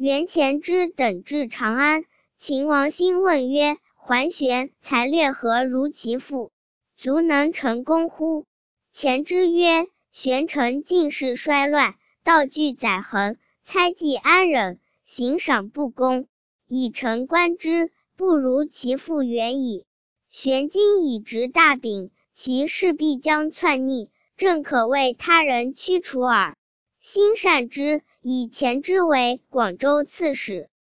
原前之等至长安，秦王兴问曰：桓玄才略何如其父？足能成功乎？前之曰：玄成进士衰乱，道具载衡，猜忌安忍，行赏不公，以臣观之，不如其父远矣。玄今已执大柄，其势必将篡逆，正可为他人驱除耳。兴善之，以前之为广州刺史。